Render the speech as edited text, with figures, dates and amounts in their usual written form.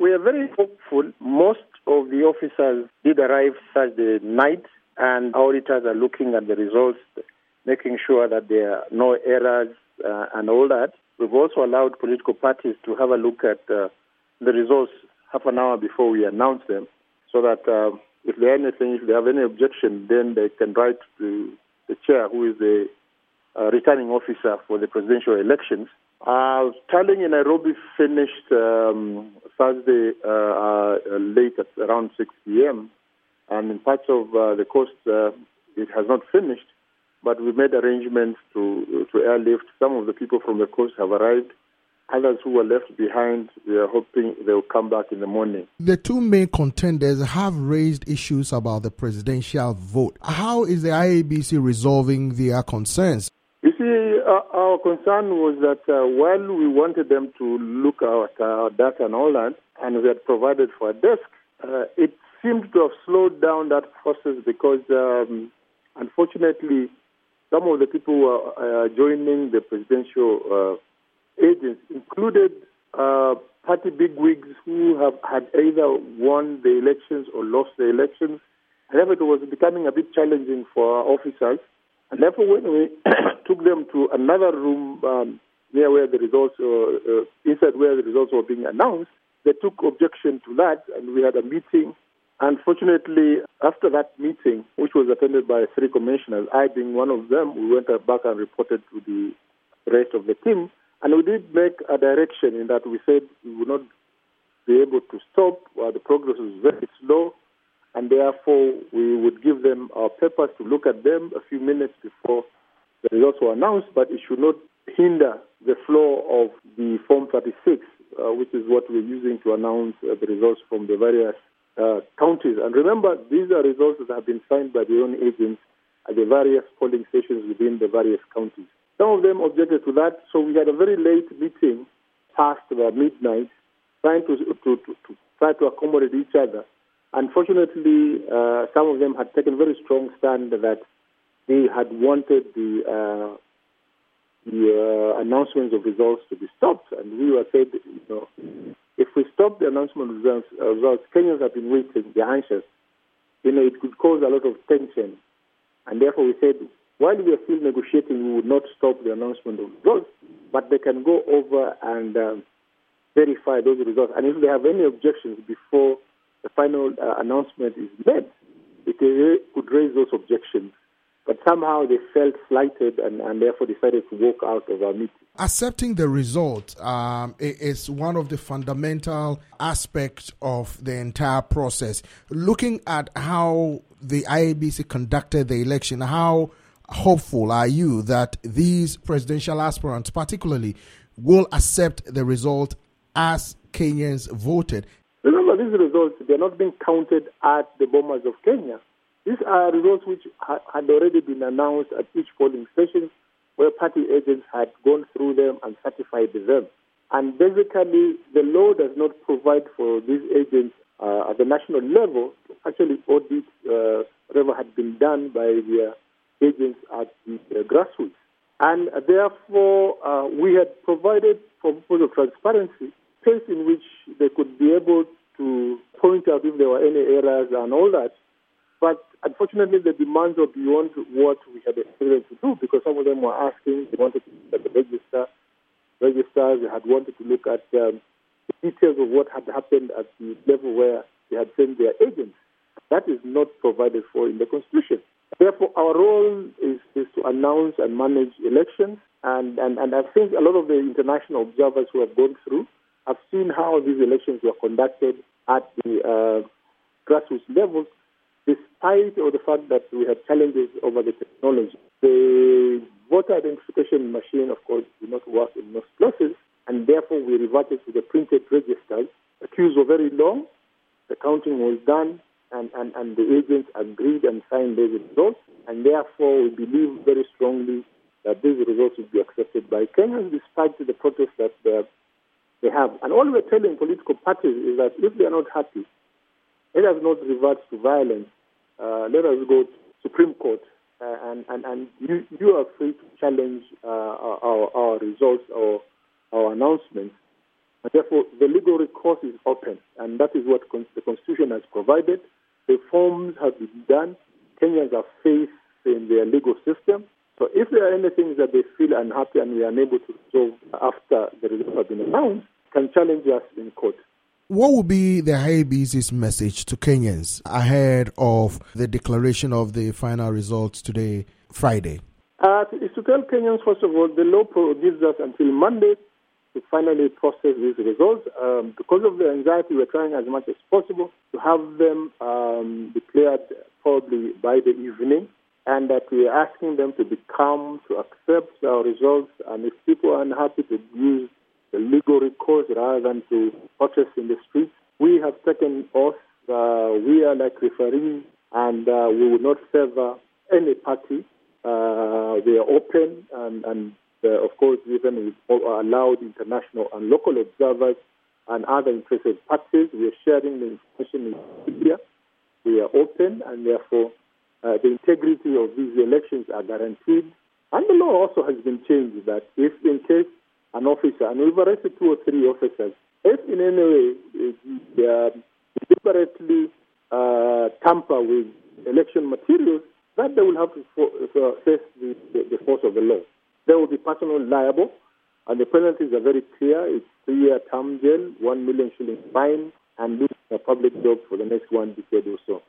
We are very hopeful. Most of the officers did arrive Thursday night, and auditors are looking at the results, making sure that there are no errors and all that. We've also allowed political parties to have a look at the results half an hour before we announce them, so that if they have any objection, then they can write to the chair, who is the returning officer for the presidential elections. Tallying in Nairobi finished Thursday late at around 6 p.m. And in parts of the coast, it has not finished, but we made arrangements to airlift. Some of the people from the coast have arrived. Others who were left behind, we are hoping they will come back in the morning. The two main contenders have raised issues about the presidential vote. How is the IEBC resolving their concerns? You see, our concern was that while we wanted them to look at our data and all that, and we had provided for a desk, it seemed to have slowed down that process because, unfortunately, some of the people who are joining the presidential agents included party bigwigs who have had either won the elections or lost the elections. However, it was becoming a bit challenging for our officers. And therefore, when we took them to another room near where the results, inside where the results were being announced, they took objection to that, and we had a meeting. Unfortunately, after that meeting, which was attended by 3 commissioners, I being one of them, we went back and reported to the rest of the team. And we did make a direction in that we said we would not be able to stop. The progress was very slow, and therefore we would give them our papers to look at them a few minutes before the results were announced, but it should not hinder the flow of the Form 36, which is what we're using to announce the results from the various counties. And remember, these are results that have been signed by the own agents at the various polling stations within the various counties. Some of them objected to that, so we had a very late meeting past about midnight, trying to accommodate each other. Unfortunately, some of them had taken very strong stand that they had wanted the announcements of results to be stopped, and we were said, if we stop the announcement of results, Kenyans have been waiting, they're anxious. It could cause a lot of tension, and therefore we said, while we are still negotiating, we would not stop the announcement of results, but they can go over and verify those results. And if they have any objections before the final announcement is made, it could raise those objections. But somehow they felt slighted and therefore decided to walk out of our meeting. Accepting the result is one of the fundamental aspects of the entire process. Looking at how the IEBC conducted the election, how hopeful are you that these presidential aspirants particularly will accept the result as Kenyans voted? Remember, these results, they're not being counted at the Bomas of Kenya. These are results which had already been announced at each polling station, where party agents had gone through them and certified them. And basically, the law does not provide for these agents at the national level to actually audit whatever had been done by the agents at the grassroots. And therefore, we had provided, for purpose of transparency, space in which they could be able to point out if there were any errors and all that. But unfortunately, the demands were beyond what we had expected to do, because some of them were asking, they wanted to look at the registers, they had wanted to look at the details of what had happened at the level where they had sent their agents. That is not provided for in the Constitution. Therefore, our role is to announce and manage elections, and I think a lot of the international observers who have gone through have seen how these elections were conducted at the grassroots levels, despite the fact that we had challenges over the technology. The voter identification machine, of course, did not work in most places, and therefore we reverted to the printed registers. The queues were very long, the counting was done, and the agents agreed and signed those results, and therefore we believe very strongly that these results will be accepted by Kenyans despite the protests that they have. And all we're telling political parties is that if they are not happy, let us not revert to violence. Let us go to Supreme Court, and you are free to challenge our results or our announcements. Therefore, the legal recourse is open, and that is what the Constitution has provided. Reforms have been done. Kenyans are faith in their legal system. So if there are any things that they feel unhappy and we are unable to resolve after the results have been announced, can challenge us in court. What would be the IEBC's message to Kenyans ahead of the declaration of the final results today, Friday? It's to tell Kenyans, first of all, the law gives us until Monday to finally process these results. Because of the anxiety, we're trying as much as possible to have them declared probably by the evening, and that we are asking them to be calm, to accept our results, and if people are unhappy, to use the legal recourse rather than to protest in the streets. We have taken oath. We are like referees, and we will not favor any party. We are open, and of course, even with allowed international and local observers and other interested parties. We are sharing the information in media. We are open, and therefore the integrity of these elections are guaranteed. And the law also has been changed that if in case an officer, and we've arrested 2 or 3 officers, if in any way they deliberately tamper with election materials, that they will have to face the force of the law. They will be personally liable, and the penalties are very clear. It's 3-year term jail, 1 million shilling fine, and losing a public job for the next 1 decade or so.